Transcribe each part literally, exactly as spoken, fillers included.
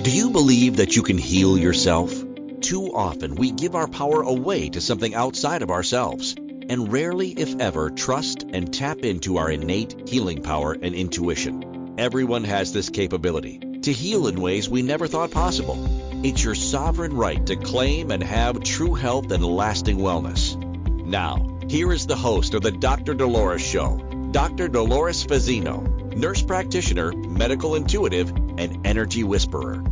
Do you believe that you can heal yourself? Too often we give our power away to something outside of ourselves, and rarely, if ever, trust and tap into our innate healing power and intuition. Everyone has this capability to heal in ways we never thought possible. It's your sovereign right to claim and have true health and lasting wellness. Now, here is the host of the Doctor Dolores Show, Doctor Dolores Fazzino, nurse practitioner, medical intuitive, and energy whisperer.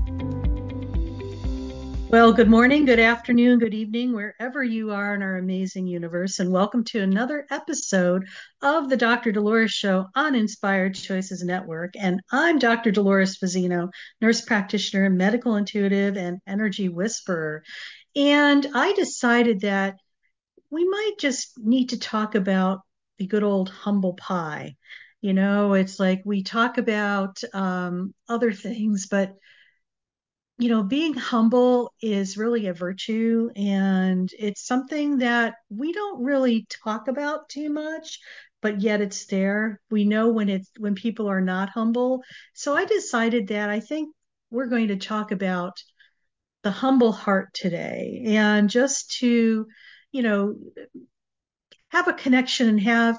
Well, good morning, good afternoon, good evening, wherever you are in our amazing universe, and welcome to another episode of the Doctor Dolores Show on Inspired Choices Network. And I'm Doctor Dolores Fazzino, nurse practitioner, medical intuitive, and energy whisperer. And I decided that we might just need to talk about the good old humble pie. You know, it's like we talk about um, other things, but you know, being humble is really a virtue, and it's something that we don't really talk about too much, but yet it's there. We know when it's when people are not humble. So I decided that I think we're going to talk about the humble heart today, and just to, you know, have a connection and have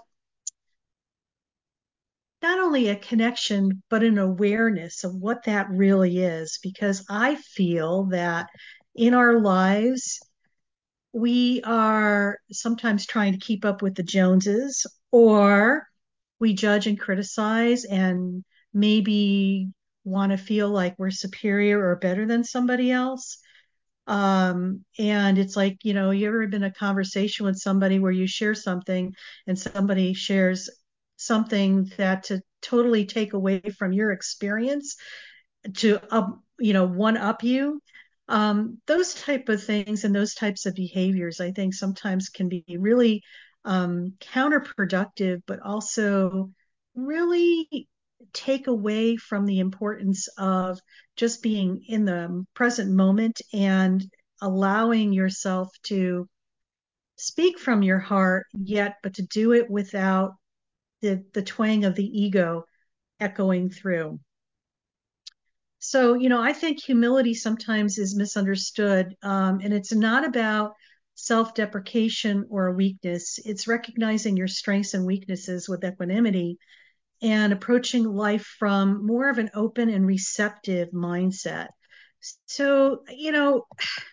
not only a connection, but an awareness of what that really is. Because I feel that in our lives, we are sometimes trying to keep up with the Joneses, or we judge and criticize and maybe want to feel like we're superior or better than somebody else. Um, and it's like, you know, you ever been in a conversation with somebody where you share something and somebody shares something that to totally take away from your experience to up, you know, one up you. Um, those type of things and those types of behaviors, I think sometimes can be really um, counterproductive, but also really take away from the importance of just being in the present moment and allowing yourself to speak from your heart, yet, but to do it without the, the twang of the ego echoing through. So, you know, I think humility sometimes is misunderstood, um, and it's not about self-deprecation or a weakness. It's recognizing your strengths and weaknesses with equanimity and approaching life from more of an open and receptive mindset. So, you know,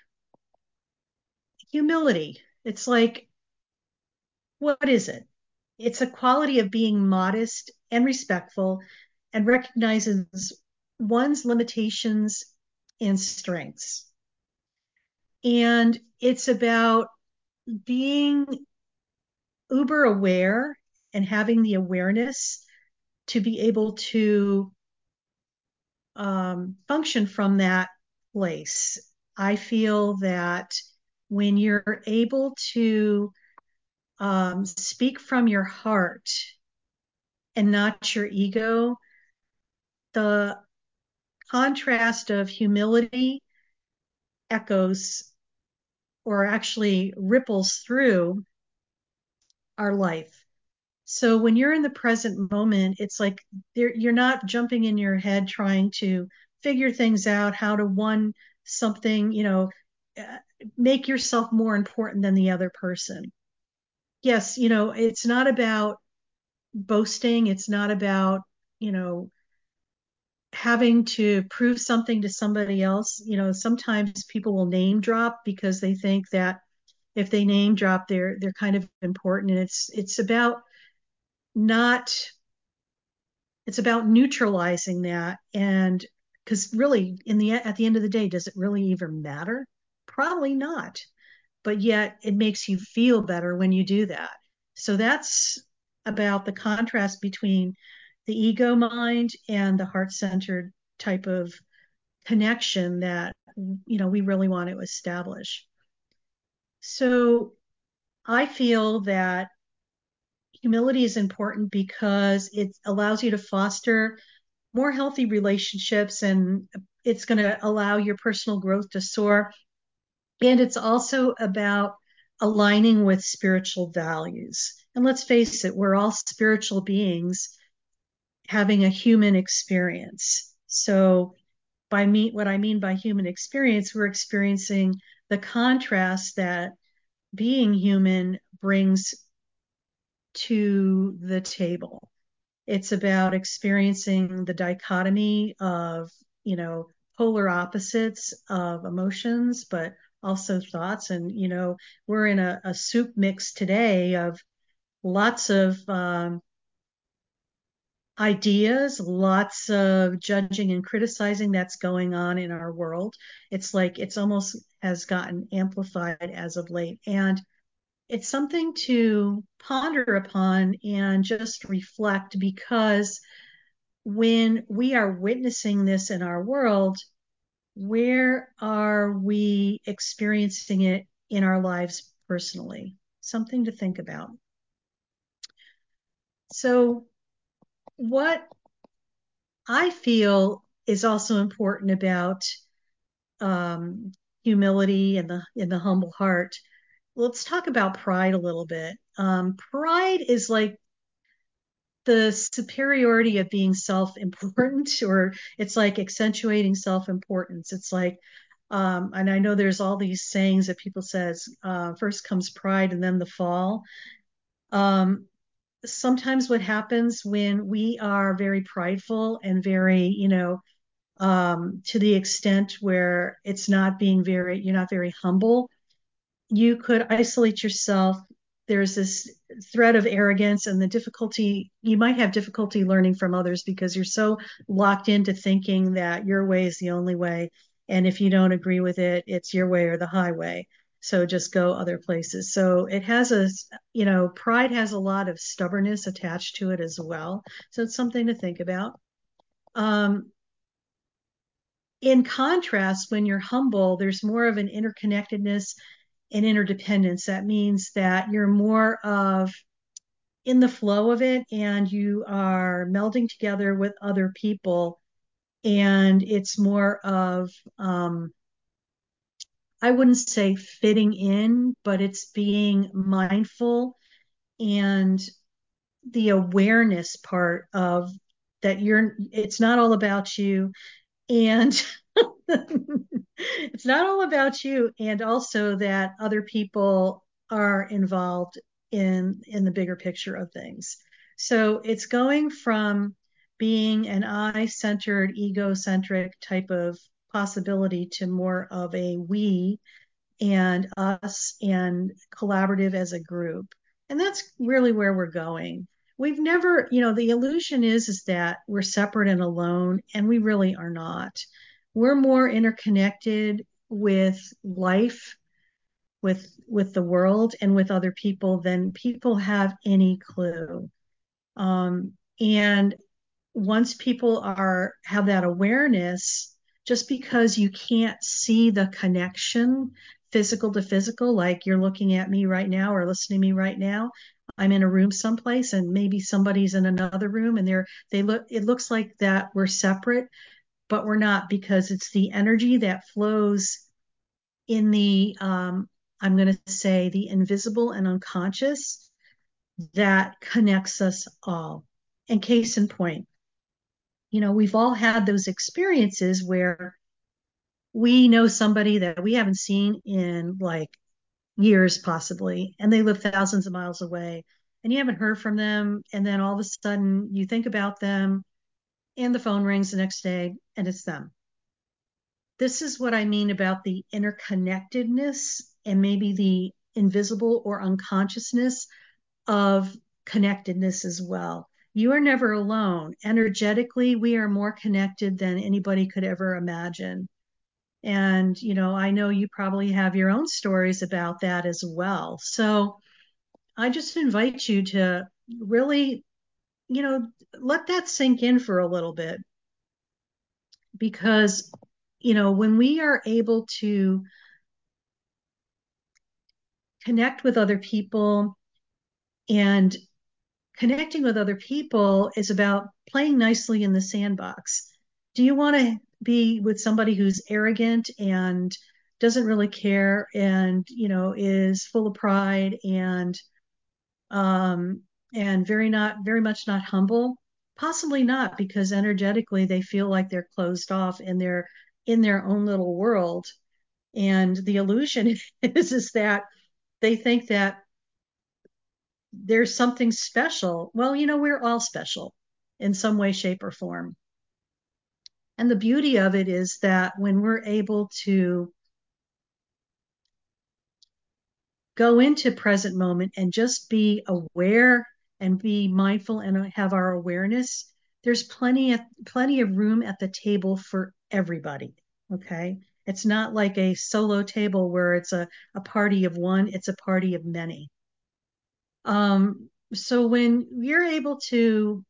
humility, it's like, what is it? It's a quality of being modest and respectful and recognizes one's limitations and strengths. And it's about being uber aware and having the awareness to be able to um, function from that place. I feel that when you're able to um, speak from your heart and not your ego, the contrast of humility echoes or actually ripples through our life. So when you're in the present moment, it's like you're not jumping in your head trying to figure things out, how to one something, you know, uh, make yourself more important than the other person. Yes, you know, it's not about boasting. It's not about, you know, having to prove something to somebody else. You know, sometimes people will name drop because they think that if they name drop, they're they're kind of important. And it's it's about not it's about neutralizing that. And because really in the at the end of the day, does it really even matter? Probably not. But yet it makes you feel better when you do that. So that's about the contrast between the ego mind and the heart-centered type of connection that you know we really want to establish. So I feel that humility is important because it allows you to foster more healthy relationships, and it's going to allow your personal growth to soar. And it's also about aligning with spiritual values. And let's face it, we're all spiritual beings having a human experience. So by me, what I mean by human experience, we're experiencing the contrast that being human brings to the table. It's about experiencing the dichotomy of, you know, polar opposites of emotions, but also thoughts. And, you know, we're in a, a soup mix today of lots of um, ideas, lots of judging and criticizing that's going on in our world. It's like it's almost has gotten amplified as of late. And it's something to ponder upon and just reflect, because when we are witnessing this in our world, where are we experiencing it in our lives personally? Something to think about. So, what I feel is also important about um, humility and the in the humble heart. Let's talk about pride a little bit. Um, pride is like the superiority of being self-important, or it's like accentuating self-importance. It's like, um, and I know there's all these sayings that people says, uh, first comes pride and then the fall. Um, Sometimes what happens when we are very prideful and very, you know, um, to the extent where it's not being very, you're not very humble, you could isolate yourself. There's this threat of arrogance and the difficulty, you might have difficulty learning from others because you're so locked into thinking that your way is the only way. And if you don't agree with it, it's your way or the highway. So just go other places. So it has a, you know, pride has a lot of stubbornness attached to it as well. So it's something to think about. Um, in contrast, when you're humble, there's more of an interconnectedness and interdependence. That means that you're more of in the flow of it and you are melding together with other people. And it's more of, um, I wouldn't say fitting in, but it's being mindful and the awareness part of that you're, it's not all about you. And it's not all about you, and also that other people are involved in in the bigger picture of things. So it's going from being an I-centered, egocentric type of possibility to more of a we and us and collaborative as a group. And that's really where we're going. We've never, you know, the illusion is is that we're separate and alone, and we really are not. We're more interconnected with life, with with the world, and with other people than people have any clue. Um, and once people are have that awareness, just because you can't see the connection physical to physical, like you're looking at me right now or listening to me right now, I'm in a room someplace and maybe somebody's in another room and they're they look it looks like that we're separate, but we're not, because it's the energy that flows in the um, I'm going to say the invisible and unconscious that connects us all. And case in point, you know, we've all had those experiences where we know somebody that we haven't seen in like years, possibly, and they live thousands of miles away, and you haven't heard from them. And then all of a sudden you think about them, and the phone rings the next day, and it's them. This is what I mean about the interconnectedness and maybe the invisible or unconsciousness of connectedness as well. You are never alone. Energetically, we are more connected than anybody could ever imagine. And, you know, I know you probably have your own stories about that as well. So I just invite you to really, you know, let that sink in for a little bit, because, you know, when we are able to connect with other people, and connecting with other people is about playing nicely in the sandbox. Do you want to be with somebody who's arrogant and doesn't really care and, you know, is full of pride and um and very not very much not humble? Possibly not, because energetically they feel like they're closed off in their in their own little world. And the illusion is is that they think that there's something special. Well, you know, we're all special in some way, shape, or form. And the beauty of it is that when we're able to go into present moment and just be aware and be mindful and have our awareness, there's plenty of plenty of room at the table for everybody. Okay. It's not like a solo table where it's a, a party of one, it's a party of many. Um, so when you're able to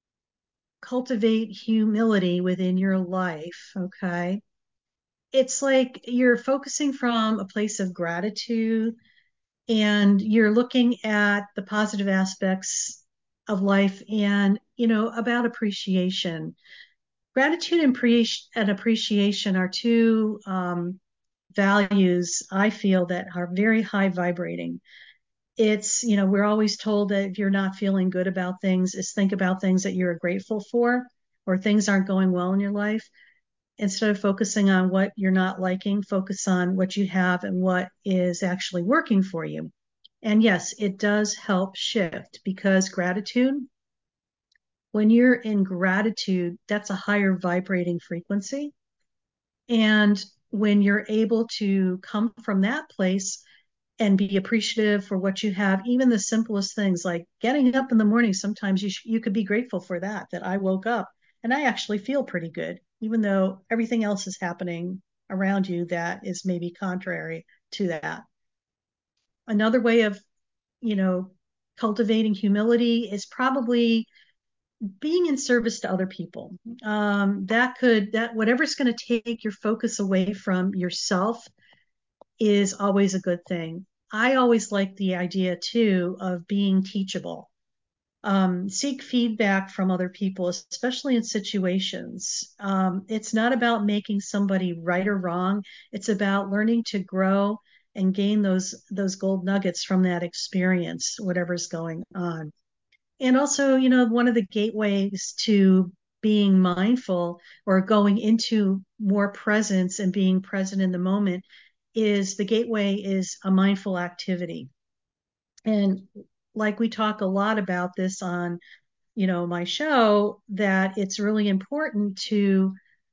cultivate humility within your life, okay, it's like you're focusing from a place of gratitude and you're looking at the positive aspects of life and, you know, about appreciation. Gratitude and, pre- and appreciation are two um, values I feel that are very high vibrating. It's, you know, we're always told that if you're not feeling good about things, is think about things that you're grateful for or things aren't going well in your life. Instead of focusing on what you're not liking, focus on what you have and what is actually working for you. And yes, it does help shift because gratitude, when you're in gratitude, that's a higher vibrating frequency. And when you're able to come from that place and be appreciative for what you have, even the simplest things like getting up in the morning, sometimes you, sh- you could be grateful for that, that I woke up and I actually feel pretty good, even though everything else is happening around you that is maybe contrary to that. Another way of, you know, cultivating humility is probably being in service to other people. Um, that could, that whatever's going to take your focus away from yourself is always a good thing. I always like the idea too of being teachable. Um, seek feedback from other people, especially in situations. Um, it's not about making somebody right or wrong. It's about learning to grow and gain those those gold nuggets from that experience, whatever's going on. And also, you know, one of the gateways to being mindful or going into more presence and being present in the moment is the gateway is a mindful activity. And like we talk a lot about this on, you know, my show, that it's really important to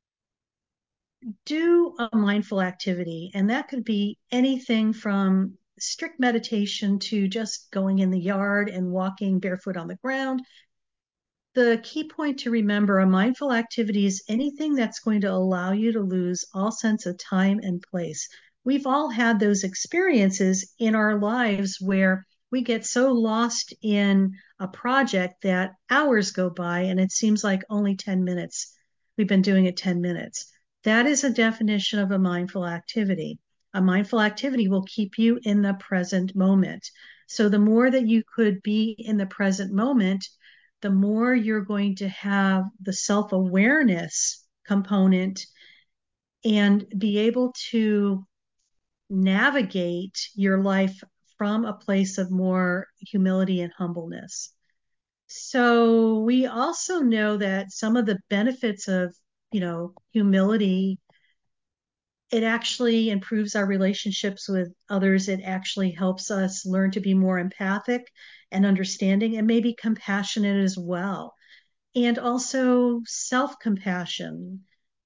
do a mindful activity. And that could be anything from strict meditation to just going in the yard and walking barefoot on the ground. The key point to remember, a mindful activity is anything that's going to allow you to lose all sense of time and place. We've all had those experiences in our lives where we get so lost in a project that hours go by and it seems like only ten minutes. We've been doing it ten minutes. That is a definition of a mindful activity. A mindful activity will keep you in the present moment. So the more that you could be in the present moment, the more you're going to have the self awareness component and be able to navigate your life from a place of more humility and humbleness. So we also know that some of the benefits of, you know, humility, it actually improves our relationships with others. It actually helps us learn to be more empathic and understanding and maybe compassionate as well. And also self-compassion.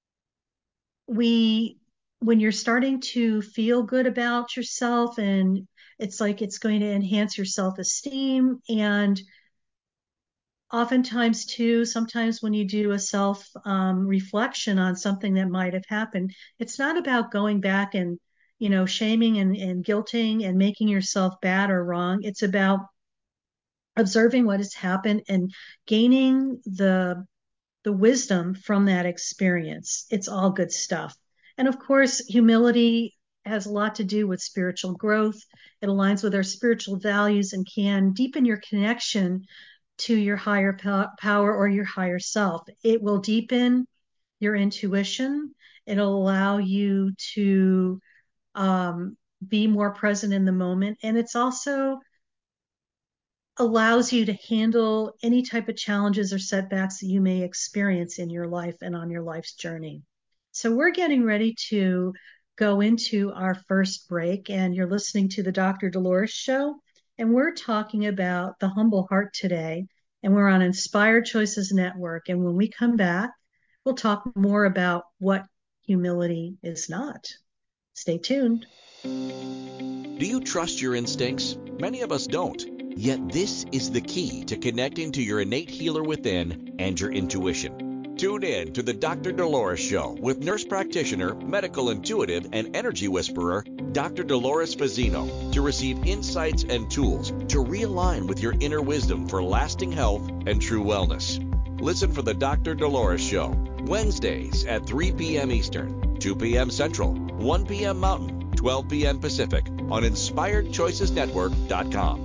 We, when you're starting to feel good about yourself and it's like it's going to enhance your self-esteem. And oftentimes too, sometimes when you do a self um, reflection on something that might have happened, it's not about going back and, you know, shaming and, and guilting and making yourself bad or wrong. It's about observing what has happened and gaining the the wisdom from that experience. It's all good stuff. And of course, humility has a lot to do with spiritual growth. It aligns with our spiritual values and can deepen your connection to your higher power or your higher self. It will deepen your intuition. It'll allow you to um, be more present in the moment. And it's also allows you to handle any type of challenges or setbacks that you may experience in your life and on your life's journey. So we're getting ready to go into our first break, and you're listening to the Doctor Dolores Show, and we're talking about the humble heart today, and we're on Inspired Choices Network. And when we come back, we'll talk more about what humility is not. Stay tuned. Do you trust your instincts? Many of us don't. Yet this is the key to connecting to your innate healer within and your intuition. Tune in to the Doctor Dolores Show with nurse practitioner, medical intuitive, and energy whisperer, Doctor Dolores Fazzino, to receive insights and tools to realign with your inner wisdom for lasting health and true wellness. Listen for the Doctor Dolores Show, Wednesdays at three p.m. Eastern, two p.m. Central, one p.m. Mountain, twelve p.m. Pacific on Inspired Choices Network dot com.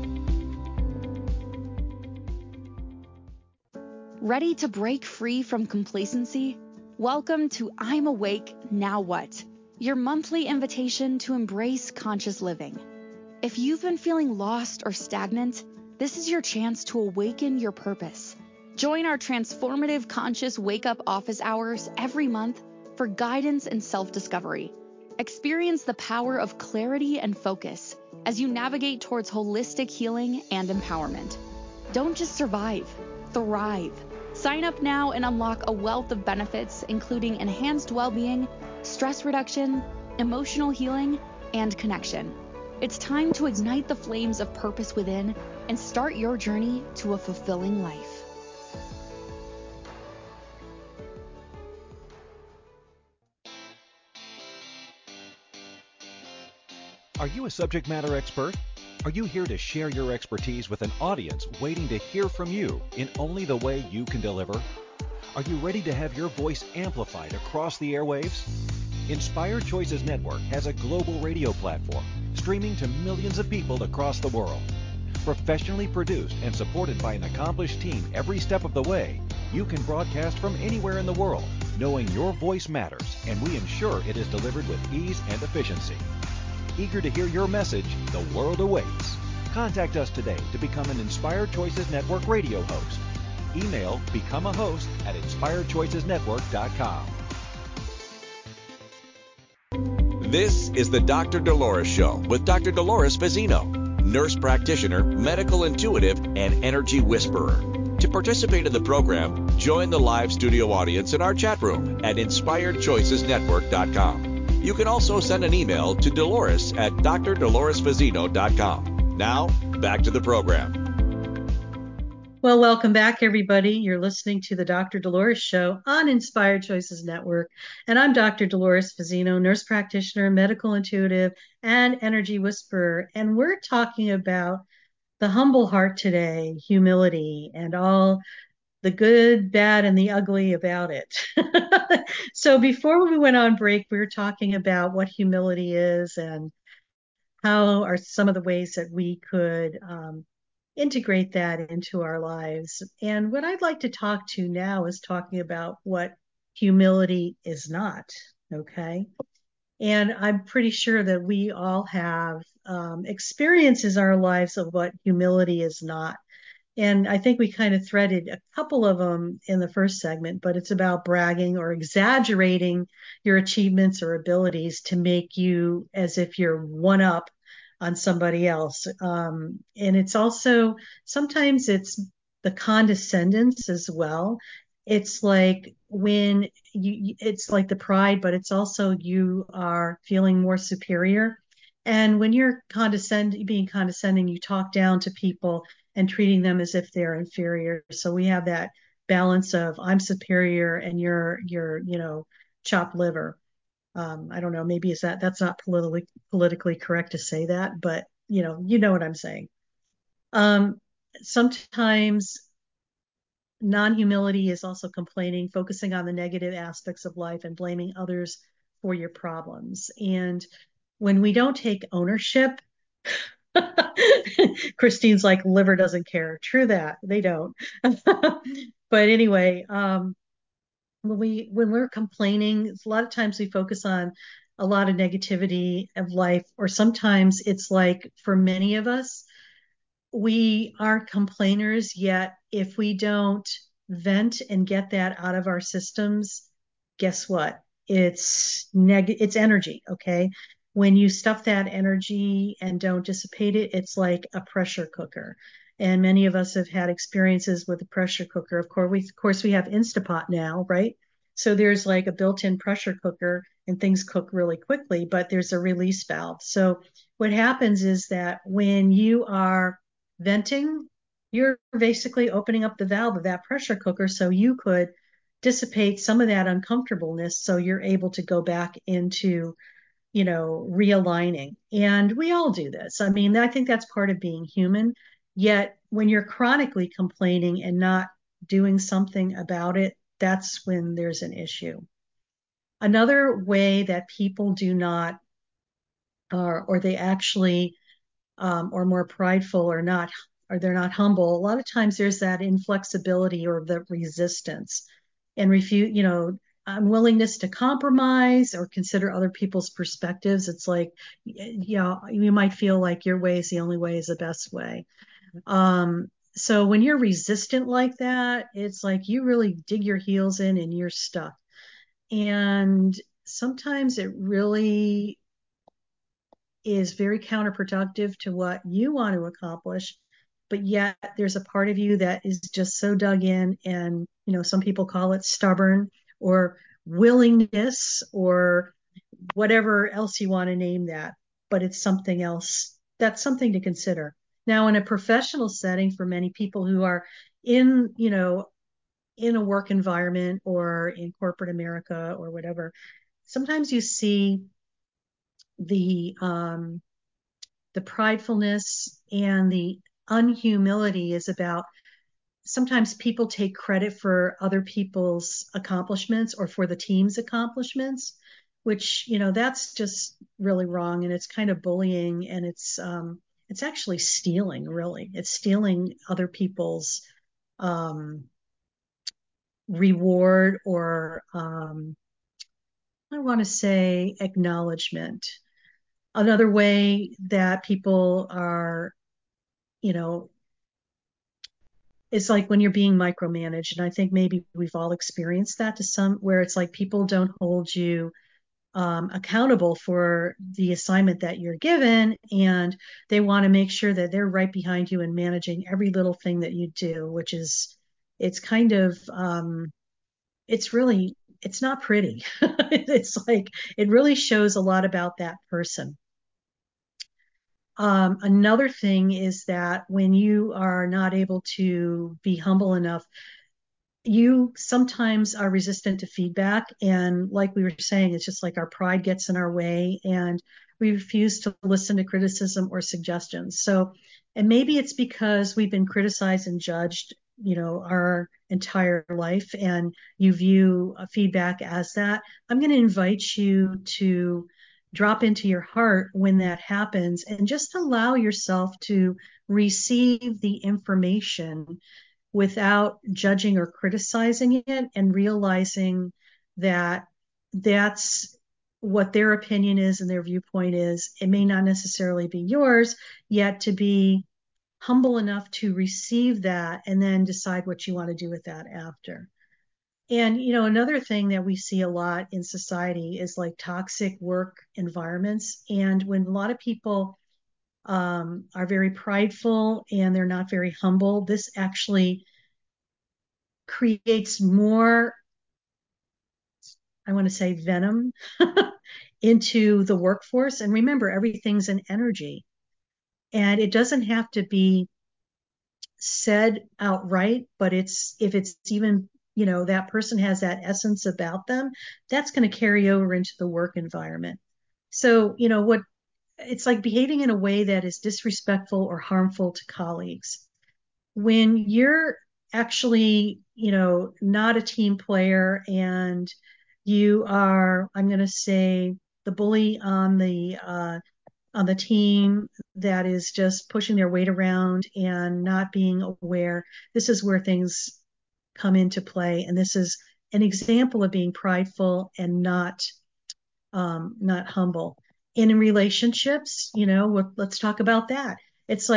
Ready to break free from complacency? Welcome to I'm Awake, Now What? Your monthly invitation to embrace conscious living. If you've been feeling lost or stagnant, this is your chance to awaken your purpose. Join our transformative conscious wake-up office hours every month for guidance and self-discovery. Experience the power of clarity and focus as you navigate towards holistic healing and empowerment. Don't just survive, thrive. Sign up now and unlock a wealth of benefits, including enhanced well-being, stress reduction, emotional healing, and connection. It's time to ignite the flames of purpose within and start your journey to a fulfilling life. Are you a subject matter expert? Are you here to share your expertise with an audience waiting to hear from you in only the way you can deliver? Are you ready to have your voice amplified across the airwaves? Inspired Choices Network has a global radio platform streaming to millions of people across the world. Professionally produced and supported by an accomplished team every step of the way, you can broadcast from anywhere in the world, knowing your voice matters, and we ensure it is delivered with ease and efficiency. Eager to hear your message, the world awaits. Contact us today to become an Inspired Choices Network radio host. Email become a host at Inspired Choices Network dot com. This is the Doctor Dolores Show with Doctor Dolores Fazzino, nurse practitioner, medical intuitive, and energy whisperer. To participate in the program, join the live studio audience in our chat room at Inspired Choices Network dot com. You can also send an email to Dolores at Dr Dolores Fazzino dot com. Now, back to the program. Well, welcome back, everybody. You're listening to the Doctor Dolores Show on Inspired Choices Network. And I'm Doctor Dolores Fazzino, nurse practitioner, medical intuitive, and energy whisperer. And we're talking about the humble heart today, humility, and all the good, bad, and the ugly about it. So before we went on break, we were talking about what humility is and how are some of the ways that we could um, integrate that into our lives. And what I'd like to talk to now is talking about what humility is not, okay? And I'm pretty sure that we all have um, experiences in our lives of what humility is not. And I think we kind of threaded a couple of them in the first segment, but it's about bragging or exaggerating your achievements or abilities to make you as if you're one up on somebody else. Um, and it's also, sometimes it's the condescendence as well. It's like when you, it's like the pride, but it's also you are feeling more superior. And when you're condescending, being condescending, you talk down to people and treating them as if they're inferior. So we have that balance of I'm superior and you're you're you know chopped liver. Um, I don't know, maybe is that that's not politically politically correct to say that, but you know you know what I'm saying. Um, sometimes non-humility is also complaining, focusing on the negative aspects of life and blaming others for your problems. And when we don't take ownership, Christine's like, liver doesn't care. True that, they don't. But anyway, um, when we when we're complaining, a lot of times we focus on a lot of negativity of life, or sometimes it's like for many of us, we aren't complainers, yet if we don't vent and get that out of our systems, guess what? It's neg it's energy, okay? When you stuff that energy and don't dissipate it, it's like a pressure cooker. And many of us have had experiences with the pressure cooker. Of course, we, of course, we have Instapot now, right? So there's like a built-in pressure cooker and things cook really quickly, but there's a release valve. So what happens is that when you are venting, you're basically opening up the valve of that pressure cooker so you could dissipate some of that uncomfortableness so you're able to go back into, you know, realigning. And we all do this. I mean, I think that's part of being human. Yet when you're chronically complaining and not doing something about it, that's when there's an issue. Another way that people do not, uh, or they actually um, or more prideful or not, or they're not humble. A lot of times there's that inflexibility or the resistance and refute, you know, unwillingness to compromise or consider other people's perspectives. It's like, you know, you might feel like your way is the only way is the best way. Um, so when you're resistant like that, it's like you really dig your heels in and you're stuck. And sometimes it really is very counterproductive to what you want to accomplish, but yet there's a part of you that is just so dug in, and you know, some people call it stubborn or willingness or whatever else you want to name that, but it's something else. That's something to consider. Now, in a professional setting, for many people who are in, you know, in a work environment or in corporate America or whatever, sometimes you see the um, the pridefulness and the unhumility is about sometimes people take credit for other people's accomplishments or for the team's accomplishments, which, you know, that's just really wrong. And it's kind of bullying, and it's, um, it's actually stealing, really. It's stealing other people's, um, reward or, um, I want to say acknowledgement. Another way that people are, you know, it's like when you're being micromanaged. And I think maybe we've all experienced that to some, where it's like people don't hold you um, accountable for the assignment that you're given. And they want to make sure that they're right behind you and managing every little thing that you do, which is, it's kind of, um, it's really, it's not pretty. It's like, it really shows a lot about that person. Um, another thing is that when you are not able to be humble enough, you sometimes are resistant to feedback. And like we were saying, it's just like our pride gets in our way and we refuse to listen to criticism or suggestions. So, and maybe it's because we've been criticized and judged, you know, our entire life, and you view feedback as that. I'm going to invite you to drop into your heart when that happens and just allow yourself to receive the information without judging or criticizing it, and realizing that that's what their opinion is and their viewpoint is. It may not necessarily be yours, yet to be humble enough to receive that and then decide what you want to do with that after. And, you know, another thing that we see a lot in society is like toxic work environments. And when a lot of people um, are very prideful and they're not very humble, this actually creates more, I want to say, venom into the workforce. And remember, everything's an energy. And it doesn't have to be said outright, but it's, if it's even, you know, that person has that essence about them, that's going to carry over into the work environment. So, you know, what it's like behaving in a way that is disrespectful or harmful to colleagues. When you're actually, you know, not a team player and you are, I'm going to say, the bully on the uh, on the team that is just pushing their weight around and not being aware, this is where things come into play, and this is an example of being prideful and not um, not humble. And in relationships, you know, let's talk about that. It's like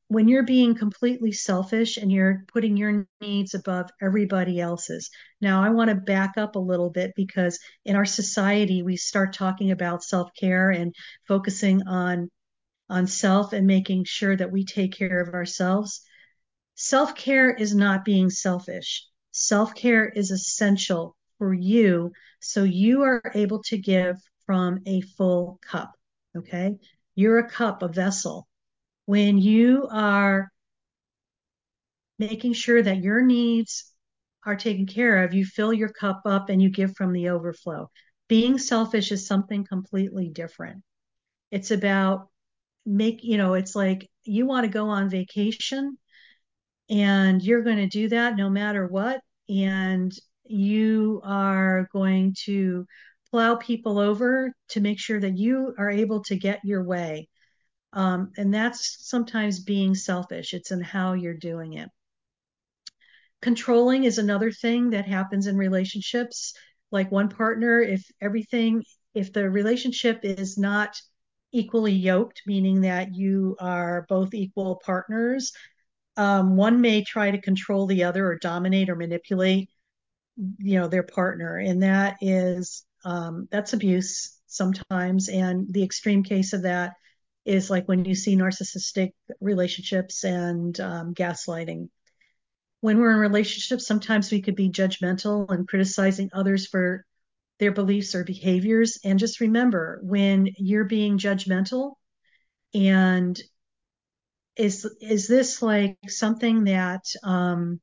when you're being completely selfish and you're putting your needs above everybody else's. Now, I want to back up a little bit because in our society, we start talking about self-care and focusing on, on self and making sure that we take care of ourselves. Self-care is not being selfish. Self-care is essential for you so you are able to give from a full cup. Okay? You're a cup, a vessel. When you are making sure that your needs are taken care of, you fill your cup up and you give from the overflow. Being selfish is something completely different. It's about make, you know, it's like you want to go on vacation and you're going to do that no matter what. And you are going to plow people over to make sure that you are able to get your way. Um, and that's sometimes being selfish. It's in how you're doing it. Controlling is another thing that happens in relationships. Like one partner, if everything, if the relationship is not equally yoked, meaning that you are both equal partners, um, one may try to control the other or dominate or manipulate, you know, their partner. And that is, um, that's abuse sometimes. And the extreme case of that is like when you see narcissistic relationships and um, gaslighting. When we're in relationships, sometimes we could be judgmental and criticizing others for their beliefs or behaviors. And just remember, when you're being judgmental, and is is this like something that um,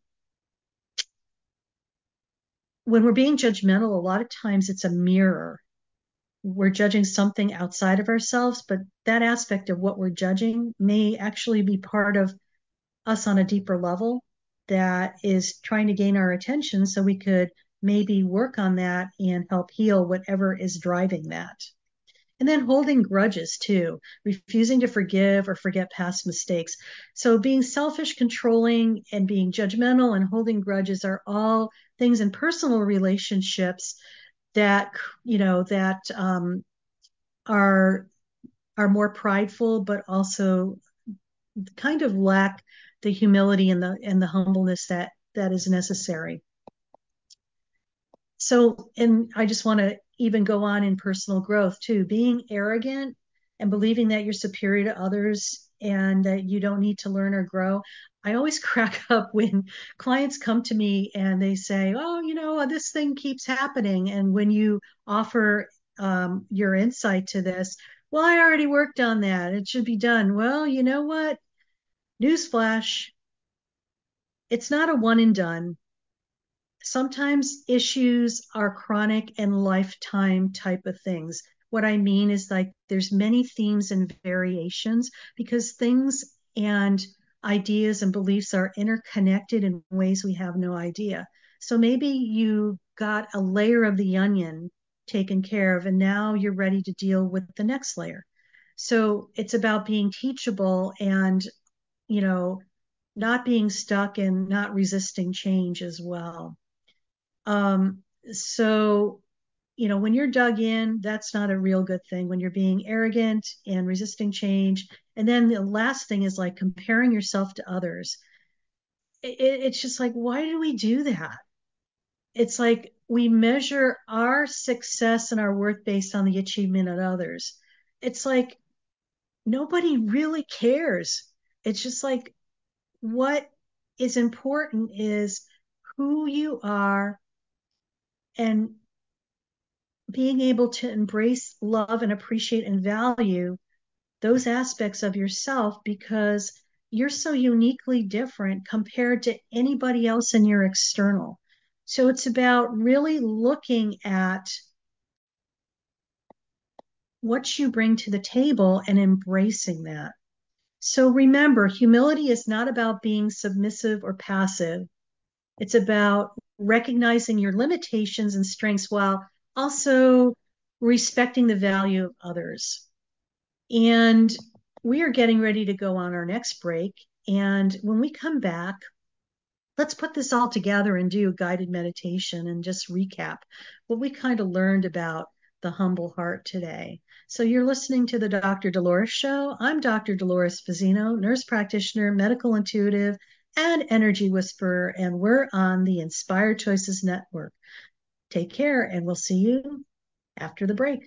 when we're being judgmental, a lot of times it's a mirror. We're judging something outside of ourselves, but that aspect of what we're judging may actually be part of us on a deeper level that is trying to gain our attention so we could maybe work on that and help heal whatever is driving that. And then holding grudges too, refusing to forgive or forget past mistakes. So being selfish, controlling, and being judgmental and holding grudges are all things in personal relationships that, you know, that um, are are more prideful, but also kind of lack the humility and the and the humbleness that that is necessary. So, and I just want to even go on in personal growth too, being arrogant and believing that you're superior to others and that you don't need to learn or grow. I always crack up when clients come to me and they say, oh, you know, this thing keeps happening. And when you offer um, your insight to this, well, I already worked on that. It should be done. Well, you know what? Newsflash, it's not a one and done. Sometimes issues are chronic and lifetime type of things. What I mean is like there's many themes and variations because things and ideas and beliefs are interconnected in ways we have no idea. So maybe you got a layer of the onion taken care of and now you're ready to deal with the next layer. So it's about being teachable and, you know, not being stuck and not resisting change as well. Um, so, you know, when you're dug in, that's not a real good thing. When you're being arrogant and resisting change. And then the last thing is like comparing yourself to others. It, it's just like, why do we do that? It's like we measure our success and our worth based on the achievement of others. It's like nobody really cares. It's just like what is important is who you are and being able to embrace, love, and appreciate and value those aspects of yourself because you're so uniquely different compared to anybody else in your external. So it's about really looking at what you bring to the table and embracing that. So remember, humility is not about being submissive or passive. It's about recognizing your limitations and strengths while also respecting the value of others. And we are getting ready to go on our next break. And when we come back, let's put this all together and do a guided meditation and just recap what we kind of learned about the humble heart today. So you're listening to the Doctor Dolores Show. I'm Doctor Dolores Fazzino, nurse practitioner, medical intuitive, and energy whisperer, and we're on the Inspired Choices Network. Take care, and we'll see you after the break.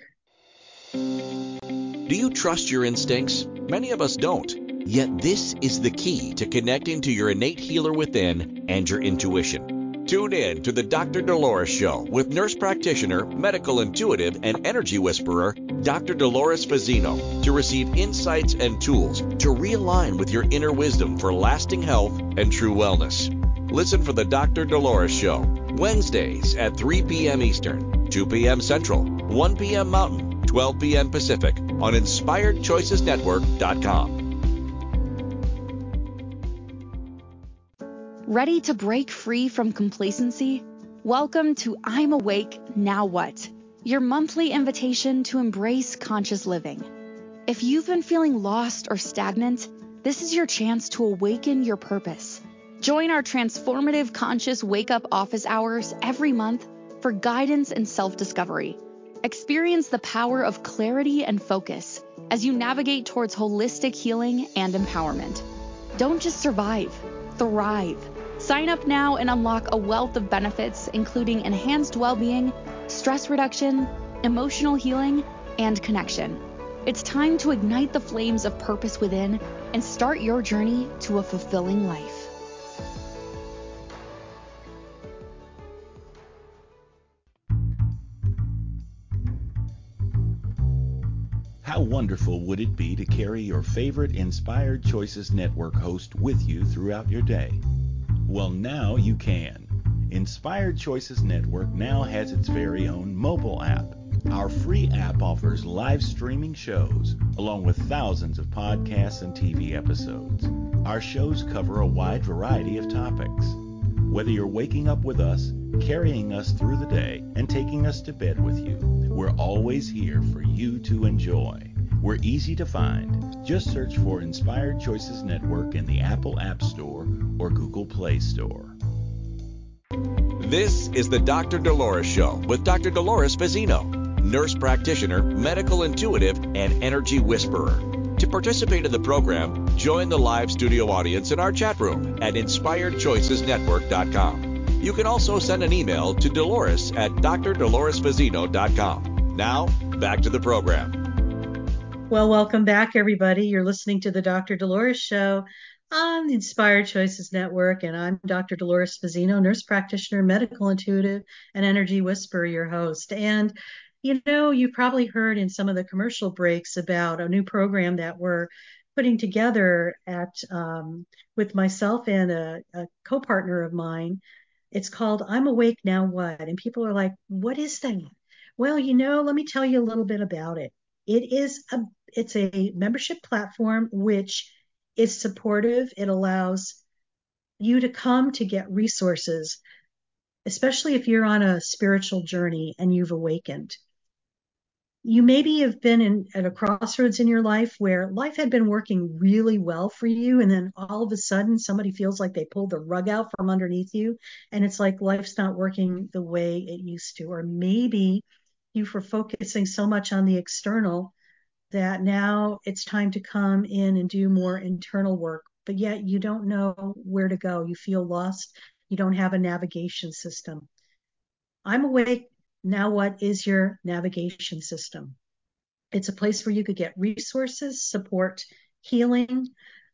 Do you trust your instincts? Many of us don't. Yet this is the key to connecting to your innate healer within and your intuition. Tune in to the Doctor Dolores Show with nurse practitioner, medical intuitive, and energy whisperer, Doctor Dolores Fazzino, to receive insights and tools to realign with your inner wisdom for lasting health and true wellness. Listen for the Doctor Dolores Show, Wednesdays at three p.m. Eastern, two p.m. Central, one p.m. Mountain, twelve p.m. Pacific on Inspired Choices Network dot com. Ready to break free from complacency? Welcome to I'm Awake, Now What? Your monthly invitation to embrace conscious living. If you've been feeling lost or stagnant, this is your chance to awaken your purpose. Join our transformative conscious wake-up office hours every month for guidance and self-discovery. Experience the power of clarity and focus as you navigate towards holistic healing and empowerment. Don't just survive, thrive. Sign up now and unlock a wealth of benefits, including enhanced well-being, stress reduction, emotional healing, and connection. It's time to ignite the flames of purpose within and start your journey to a fulfilling life. How wonderful would it be to carry your favorite Inspired Choices Network host with you throughout your day? Well, now you can. Inspired Choices Network now has its very own mobile app. Our free app offers live streaming shows, along with thousands of podcasts and T V episodes. Our shows cover a wide variety of topics. Whether you're waking up with us, carrying us through the day, and taking us to bed with you, we're always here for you to enjoy. We're easy to find. Just search for Inspired Choices Network in the Apple App Store or Google Play Store. This is the Doctor Dolores Show with Doctor Dolores Fazzino, nurse practitioner, medical intuitive, and energy whisperer. To participate in the program, join the live studio audience in our chat room at Inspired Choices Network dot com. You can also send an email to Dolores at Doctor Dolores Fazzino dot com. Now, back to the program. Well, welcome back, everybody. You're listening to the Doctor Dolores Show on the Inspired Choices Network, and I'm Doctor Dolores Fazzino, nurse practitioner, medical intuitive, and energy whisperer, your host. And, you know, you probably heard in some of the commercial breaks about a new program that we're putting together at um, with myself and a, a co-partner of mine. It's called I'm Awake, Now What? And people are like, what is that? Well, you know, let me tell you a little bit about it. It is a it's a membership platform which is supportive. It allows you to come to get resources, especially if you're on a spiritual journey and you've awakened. You maybe have been in, at a crossroads in your life where life had been working really well for you, and then all of a sudden somebody feels like they pulled the rug out from underneath you, and it's like life's not working the way it used to. Or maybe you were focusing so much on the external that now it's time to come in and do more internal work, but yet you don't know where to go. You feel lost. You don't have a navigation system. I'm Awake, Now What is your navigation system? It's a place where you could get resources, support, healing.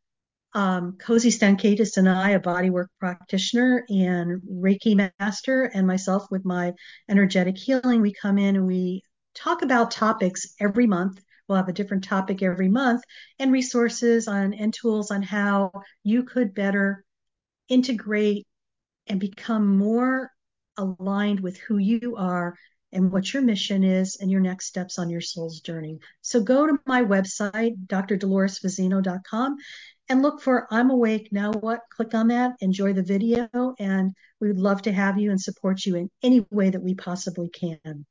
Um, Cozy Stankaitis and I, a bodywork practitioner and Reiki master, and myself with my energetic healing, we come in and we talk about topics every month. We'll have a different topic every month and resources on and tools on how you could better integrate and become more aligned with who you are and what your mission is and your next steps on your soul's journey. So go to my website, Doctor Dolores Fazzino dot com, and look for I'm Awake, Now What? Click on that, enjoy the video, and we would love to have you and support you in any way that we possibly can.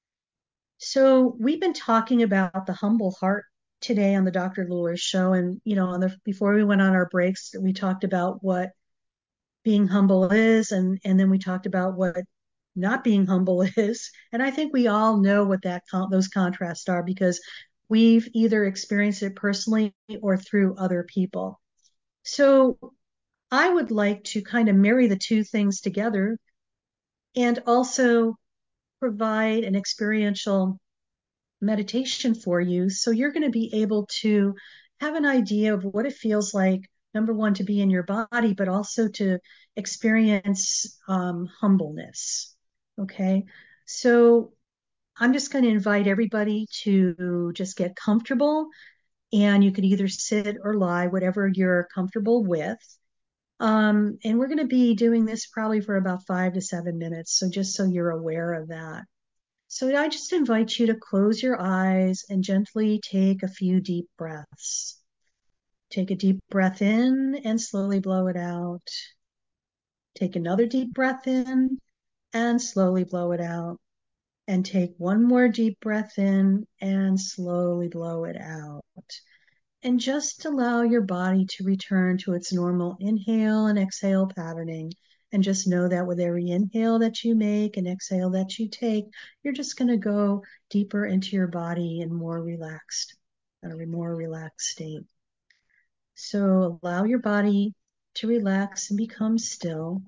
So we've been talking about the humble heart today on the Doctor Dolores Show. And, you know, on the, before we went on our breaks, we talked about what being humble is, and, and then we talked about what not being humble is. And I think we all know what that those contrasts are because we've either experienced it personally or through other people. So I would like to kind of marry the two things together and also provide an experiential meditation for you. So you're going to be able to have an idea of what it feels like, number one, to be in your body, but also to experience um, humbleness. Okay. So I'm just going to invite everybody to just get comfortable, and you could either sit or lie, whatever you're comfortable with. Um, and we're going to be doing this probably for about five to seven minutes. So just so you're aware of that. So I just invite you to close your eyes and gently take a few deep breaths. Take a deep breath in and slowly blow it out. Take another deep breath in and slowly blow it out. And take one more deep breath in and slowly blow it out. And just allow your body to return to its normal inhale and exhale patterning. And just know that with every inhale that you make and exhale that you take, you're just going to go deeper into your body and more relaxed, in a more relaxed state. So allow your body to relax and become still.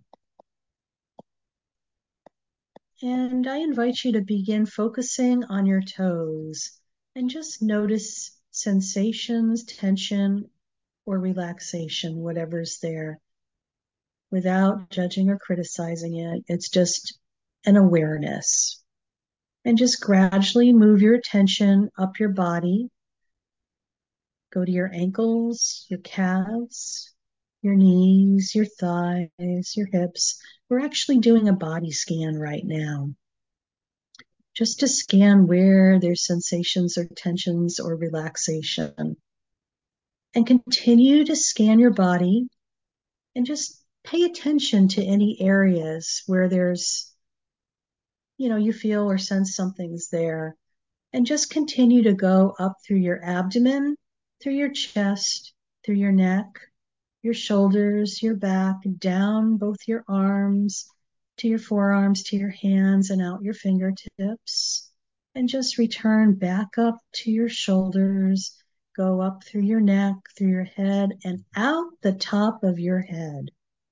And I invite you to begin focusing on your toes and just notice sensations, tension, or relaxation, whatever's there, without judging or criticizing it. It's just an awareness. And just gradually move your attention up your body. Go to your ankles, your calves, your knees, your thighs, your hips. We're actually doing a body scan right now, just to scan where there's sensations or tensions or relaxation. And continue to scan your body and just pay attention to any areas where there's, you know, you feel or sense something's there. And just continue to go up through your abdomen, through your chest, through your neck, your shoulders, your back, down both your arms, to your forearms, to your hands, and out your fingertips. And just return back up to your shoulders, go up through your neck, through your head, and out the top of your head.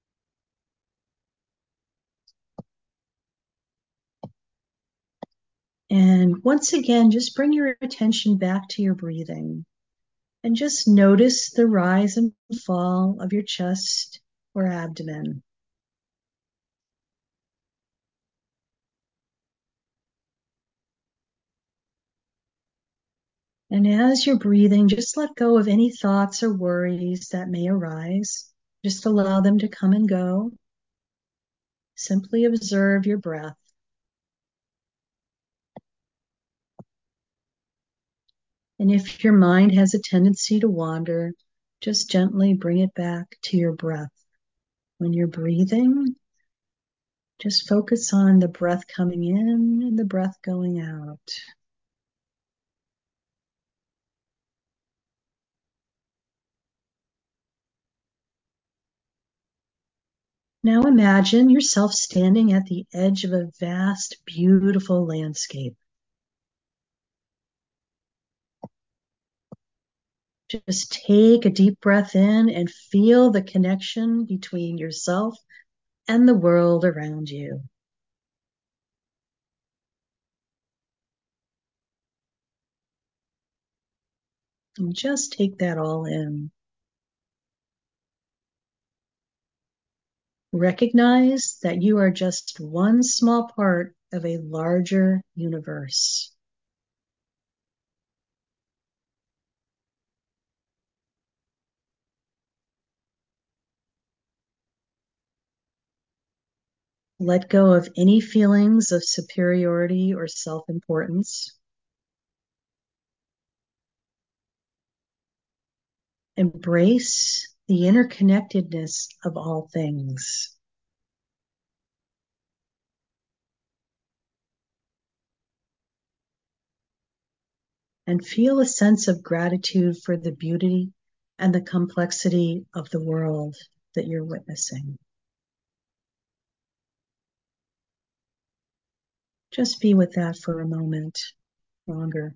And once again, just bring your attention back to your breathing and just notice the rise and fall of your chest or abdomen. And as you're breathing, just let go of any thoughts or worries that may arise. Just allow them to come and go. Simply observe your breath. And if your mind has a tendency to wander, just gently bring it back to your breath. When you're breathing, just focus on the breath coming in and the breath going out. Now imagine yourself standing at the edge of a vast, beautiful landscape. Just take a deep breath in and feel the connection between yourself and the world around you. And just take that all in. Recognize that you are just one small part of a larger universe. Let go of any feelings of superiority or self-importance. Embrace the interconnectedness of all things. And feel a sense of gratitude for the beauty and the complexity of the world that you're witnessing. Just be with that for a moment longer.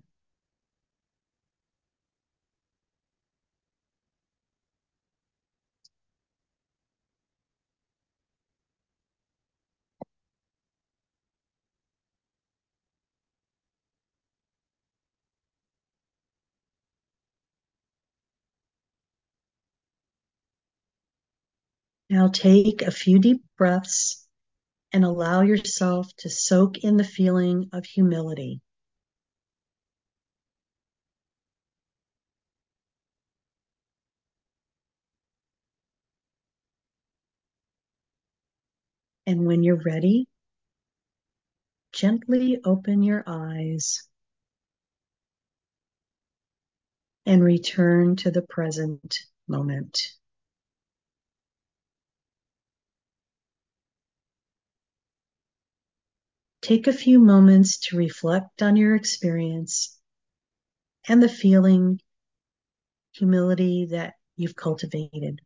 Now take a few deep breaths and allow yourself to soak in the feeling of humility. And when you're ready, gently open your eyes and return to the present moment. Take a few moments to reflect on your experience and the feeling, humility that you've cultivated.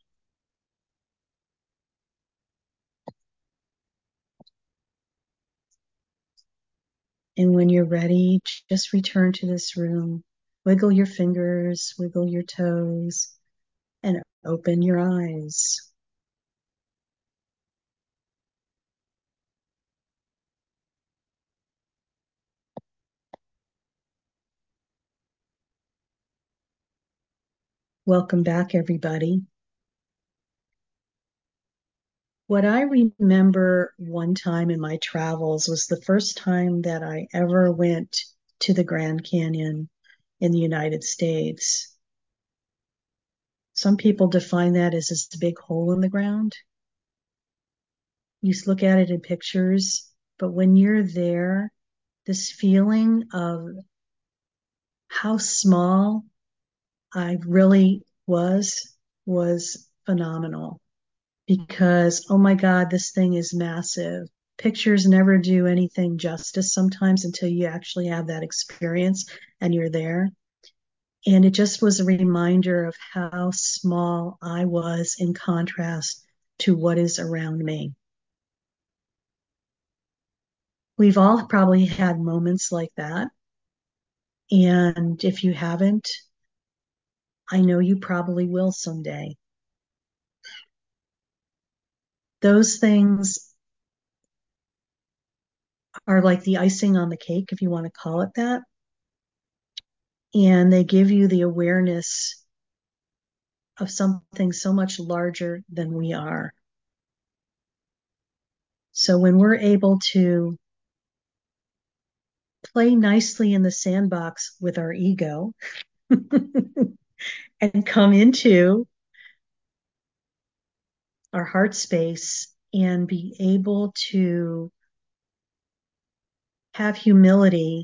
And when you're ready, just return to this room. Wiggle your fingers, wiggle your toes, and open your eyes. Welcome back, everybody. What I remember one time in my travels was the first time that I ever went to the Grand Canyon in the United States. Some people define that as this big hole in the ground. You look at it in pictures, but when you're there, this feeling of how small I really was was phenomenal. Because, oh my God, this thing is massive. Pictures never do anything justice sometimes until you actually have that experience and you're there. And it just was a reminder of how small I was in contrast to what is around me. We've all probably had moments like that. And if you haven't, I know you probably will someday. Those things are like the icing on the cake, if you want to call it that. And they give you the awareness of something so much larger than we are. So when we're able to play nicely in the sandbox with our ego and come into our heart space and be able to have humility,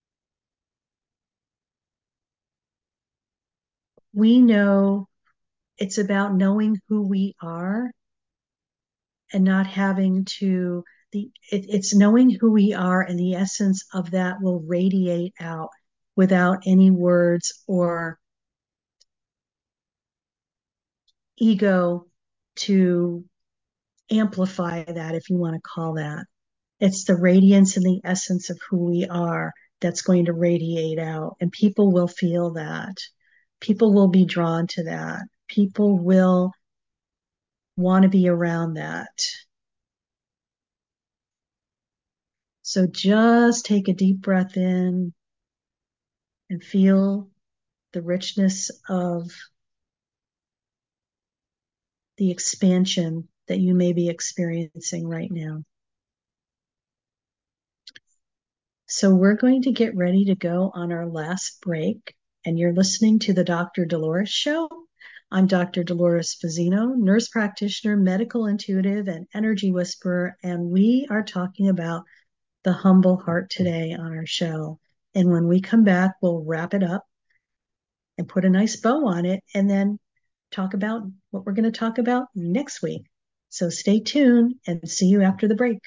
we know it's about knowing who we are and not having to, the it, it's knowing who we are, and the essence of that will radiate out without any words or ego to amplify that, if you want to call that. It's the radiance and the essence of who we are that's going to radiate out, and people will feel that. People will be drawn to that. People will want to be around that. So just take a deep breath in and feel the richness of the expansion that you may be experiencing right now. So we're going to get ready to go on our last break, and you're listening to the Doctor Dolores Show. I'm Doctor Dolores Fazzino, nurse practitioner, medical intuitive, and energy whisperer, and we are talking about the humble heart today on our show. And when we come back, we'll wrap it up and put a nice bow on it, and then talk about what we're going to talk about next week. So stay tuned and see you after the break.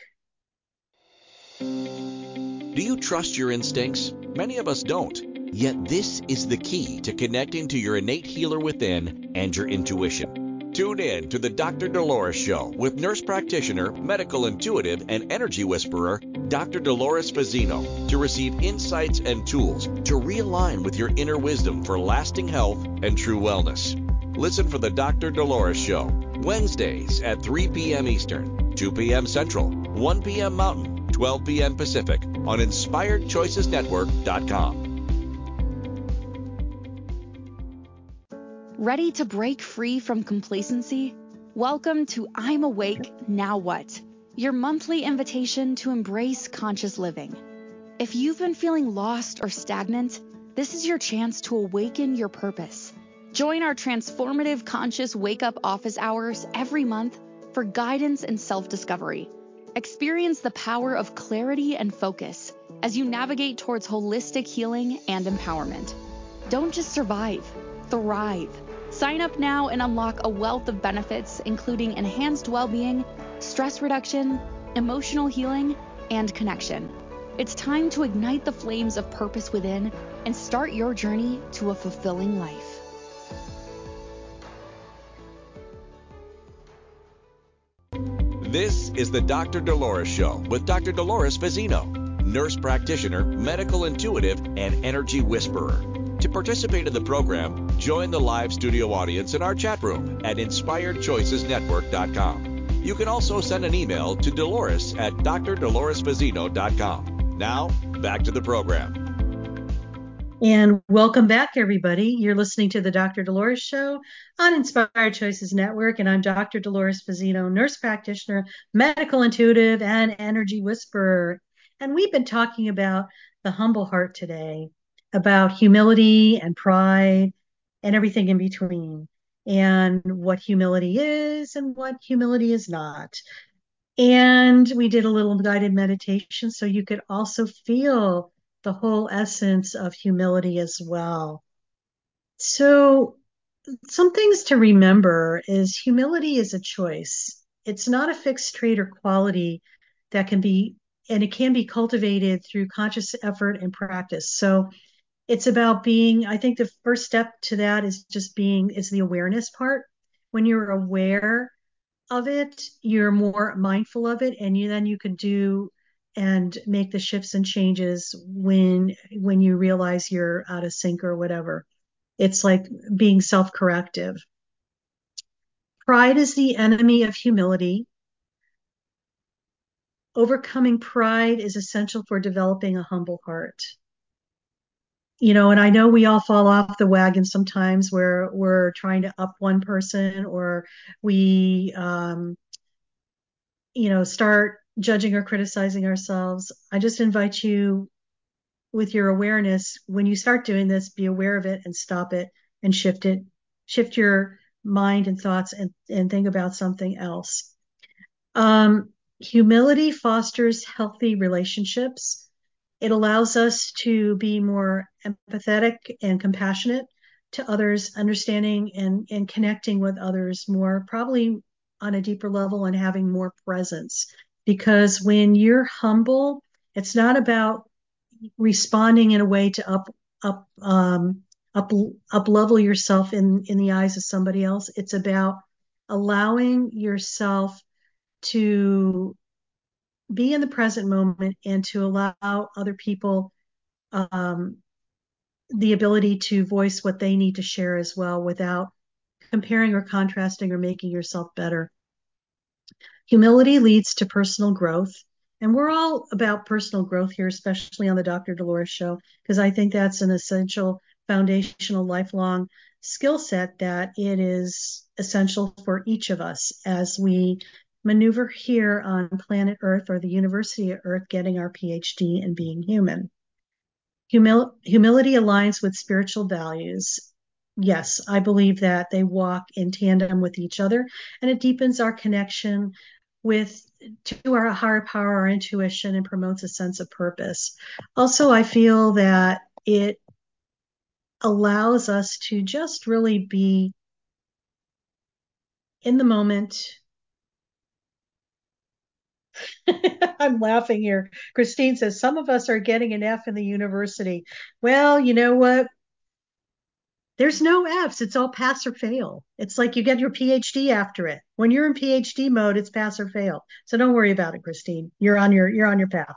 Do you trust your instincts? Many of us don't. Yet this is the key to connecting to your innate healer within and your intuition. Tune in to the Doctor Dolores Show with nurse practitioner, medical intuitive, and energy whisperer, Doctor Dolores Fazzino, to receive insights and tools to realign with your inner wisdom for lasting health and true wellness. Listen for the Doctor Dolores Show, Wednesdays at three p.m. Eastern, two p.m. Central, one p.m. Mountain, twelve p.m. Pacific on Inspired Choices Network dot com. Ready to break free from complacency? Welcome to I'm Awake, Now What? Your monthly invitation to embrace conscious living. If you've been feeling lost or stagnant, this is your chance to awaken your purpose. Join our transformative conscious wake-up office hours every month for guidance and self-discovery. Experience the power of clarity and focus as you navigate towards holistic healing and empowerment. Don't just survive, thrive. Sign up now and unlock a wealth of benefits, including enhanced well-being, stress reduction, emotional healing, and connection. It's time to ignite the flames of purpose within and start your journey to a fulfilling life. This is the Doctor Dolores Show with Doctor Dolores Fazzino, nurse practitioner, medical intuitive, and energy whisperer. To participate in the program, join the live studio audience in our chat room at Inspired Choices Network dot com. You can also send an email to Dolores at Doctor Dolores Fazzino dot com. Now, back to the program. And welcome back, everybody. You're listening to the Doctor Dolores Show on Inspired Choices Network, and I'm Doctor Dolores Fazzino, nurse practitioner, medical intuitive, and energy whisperer. And we've been talking about the humble heart today, about humility and pride and everything in between, and what humility is and what humility is not. And we did a little guided meditation so you could also feel the whole essence of humility as well. So some things to remember is humility is a choice. It's not a fixed trait or quality that can be, and it can be cultivated through conscious effort and practice. So it's about being, I think the first step to that is just being, is the awareness part. When you're aware of it, you're more mindful of it, and you then you can do and make the shifts and changes when when you realize you're out of sync or whatever. It's like being self-corrective. Pride is the enemy of humility. Overcoming pride is essential for developing a humble heart. You know, and I know we all fall off the wagon sometimes where we're trying to up one person, or we, um, you know, start judging or criticizing ourselves. I just invite you, with your awareness, when you start doing this, be aware of it and stop it and shift it, shift your mind and thoughts, and, and think about something else. Um, humility fosters healthy relationships. It allows us to be more empathetic and compassionate to others, understanding and, and connecting with others more, probably on a deeper level, and having more presence. Because when you're humble, it's not about responding in a way to up up um, up up level yourself in in the eyes of somebody else. It's about allowing yourself to be in the present moment and to allow other people um, the ability to voice what they need to share as well, without comparing or contrasting or making yourself better. Humility leads to personal growth. And we're all about personal growth here, especially on the Doctor Dolores Show, because I think that's an essential, foundational, lifelong skill set that it is essential for each of us as we maneuver here on planet Earth, or the University of Earth, getting our P H D in being human. Humil- humility aligns with spiritual values. Yes, I believe that they walk in tandem with each other, and it deepens our connection with to our higher power, our intuition, and promotes a sense of purpose. Also, I feel that it allows us to just really be in the moment. I'm laughing here. Christine says, some of us are getting an F in the university. Well, you know what? There's no F's. It's all pass or fail. It's like you get your PhD after it. When you're in PhD mode, it's pass or fail. So don't worry about it, Christine. You're on your you're on your path.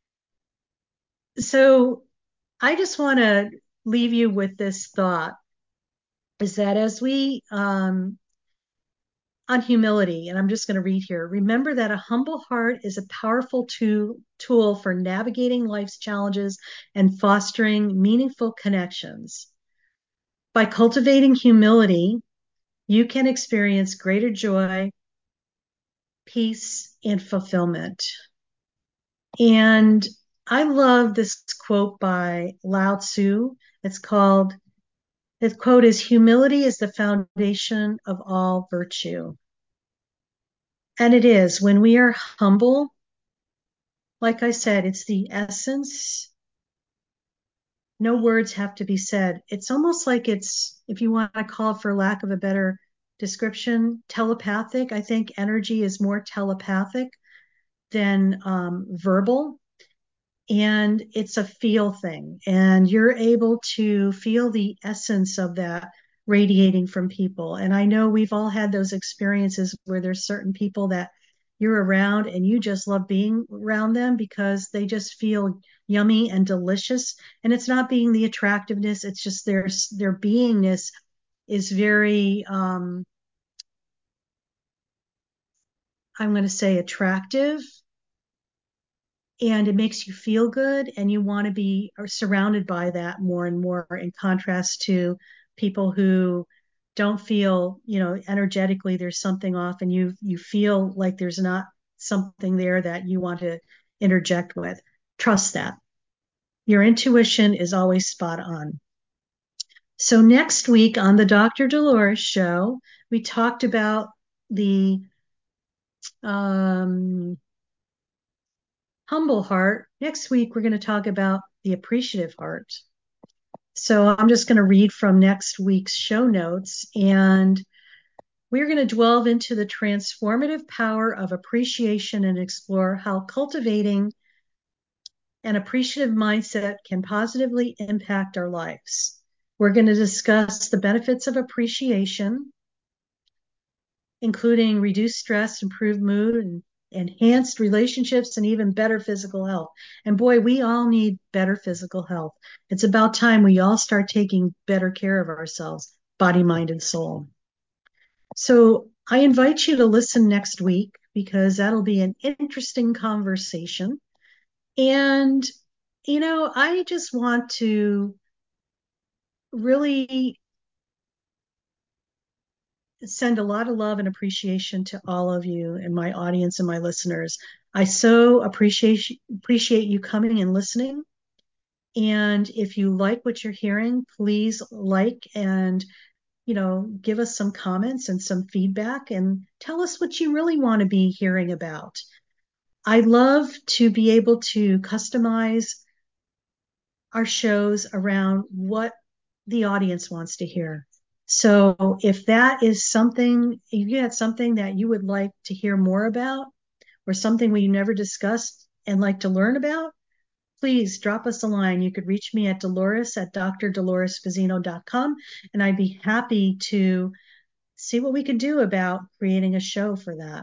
So I just want to leave you with this thought, is that as we um, on humility, and I'm just going to read here. Remember that a humble heart is a powerful tool, tool for navigating life's challenges and fostering meaningful connections. By cultivating humility, you can experience greater joy, peace, and fulfillment. And I love this quote by Lao Tzu. It's called, the quote is, "Humility is the foundation of all virtue." And it is. When we are humble, like I said, it's the essence. No words have to be said. It's almost like it's, if you want to call it for lack of a better description, telepathic. I think energy is more telepathic than um, verbal. And it's a feel thing. And you're able to feel the essence of that radiating from people. And I know we've all had those experiences where there's certain people that you're around and you just love being around them because they just feel yummy and delicious. And it's not being the attractiveness, it's just their their beingness is very um I'm going to say attractive, and it makes you feel good, and you want to be surrounded by that more and more, in contrast to people who don't feel, you know, energetically there's something off, and you you feel like there's not something there that you want to interject with. Trust that. Your intuition is always spot on. So next week on the Doctor Dolores show, we talked about the um, humble heart. Next week, we're going to talk about the appreciative heart. So I'm just going to read from next week's show notes, and we're going to delve into the transformative power of appreciation and explore how cultivating an appreciative mindset can positively impact our lives. We're going to discuss the benefits of appreciation, including reduced stress, improved mood, and enhanced relationships, and even better physical health. And boy, we all need better physical health. It's about time we all start taking better care of ourselves, body, mind, and soul. So I invite you to listen next week, because that'll be an interesting conversation. And, you know, I just want to really send a lot of love and appreciation to all of you and my audience and my listeners. I so appreciate appreciate you coming and listening. And if you like what you're hearing, please like and, you know, give us some comments and some feedback and tell us what you really want to be hearing about. I love to be able to customize our shows around what the audience wants to hear. So if that is something, if you had something that you would like to hear more about, or something we never discussed and like to learn about, please drop us a line. You could reach me at Dolores at d r dolores fazzino dot com, and I'd be happy to see what we could do about creating a show for that.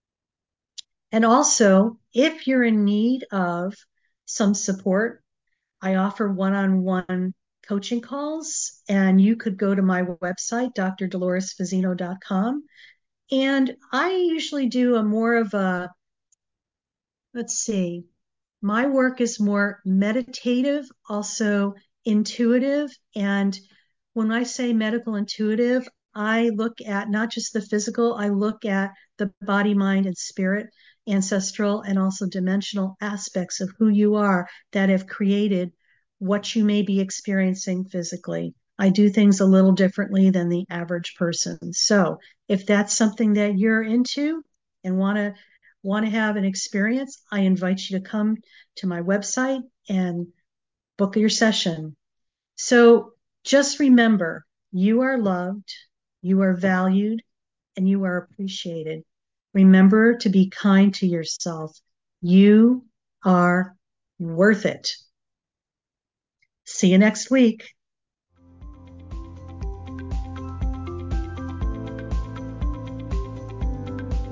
And also, if you're in need of some support, I offer one-on-one coaching calls, and you could go to my website, d r dolores fazzino dot com. And I usually do a more of a, let's see, my work is more meditative, also intuitive. And when I say medical intuitive, I look at not just the physical, I look at the body, mind, and spirit, ancestral, and also dimensional aspects of who you are that have created what you may be experiencing physically. I do things a little differently than the average person. So if that's something that you're into and want to want to have an experience, I invite you to come to my website and book your session. So just remember, you are loved, you are valued, and you are appreciated. Remember to be kind to yourself. You are worth it. See you next week.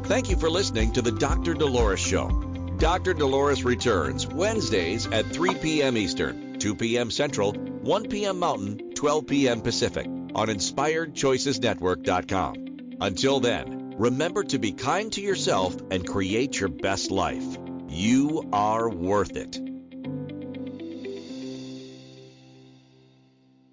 Thank you for listening to the Doctor Dolores Show. Doctor Dolores returns Wednesdays at three p.m. Eastern, two p.m. Central, one p.m. Mountain, twelve p.m. Pacific on Inspired Choices Network dot com. Until then, remember to be kind to yourself and create your best life. You are worth it.